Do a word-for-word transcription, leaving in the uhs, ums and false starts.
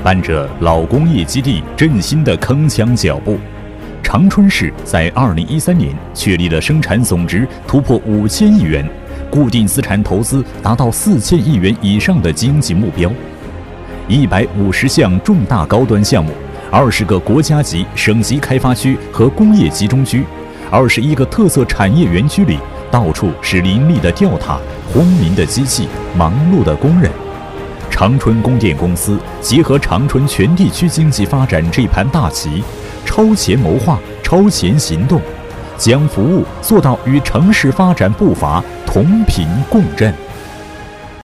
伴着老工业基地振兴的铿锵脚步，长春市在二零一三年确立了生产总值突破五千亿元、固定资产投资达到四千亿元以上的经济目标。一百五十项重大高端项目，二十个国家级、省级开发区和工业集中区，二十一个特色产业园区里，到处是林立的吊塔、轰鸣的机器、忙碌的工人。长春供电公司结合长春全地区经济发展这盘大棋，超前谋划、超前行动，将服务做到与城市发展步伐同频共振。